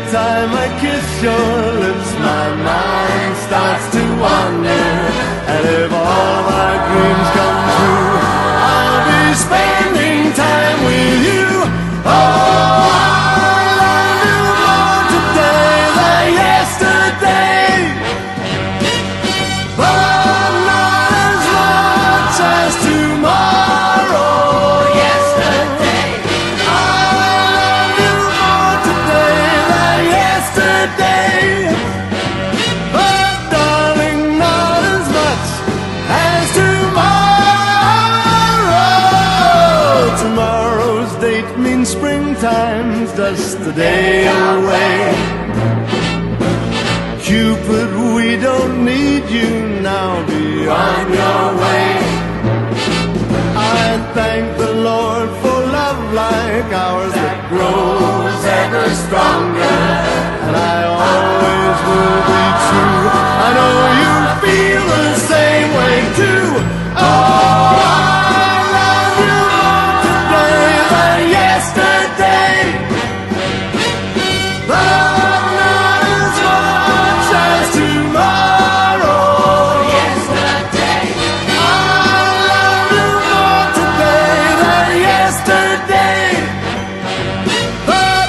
time I kiss your lips, my mind starts to wander. And if all my dreams come true, I'll be spending time with you. Oh, I love you more today than yesterday, but not as much as tomorrow. Yesterday, I love you more today than yesterday, but darling, not as much as tomorrow. Tomorrow's date means springtime's just a day away. Cupid, we don't need you now, be on your way. I thank the Lord for love like ours that grows ever stronger, and I always will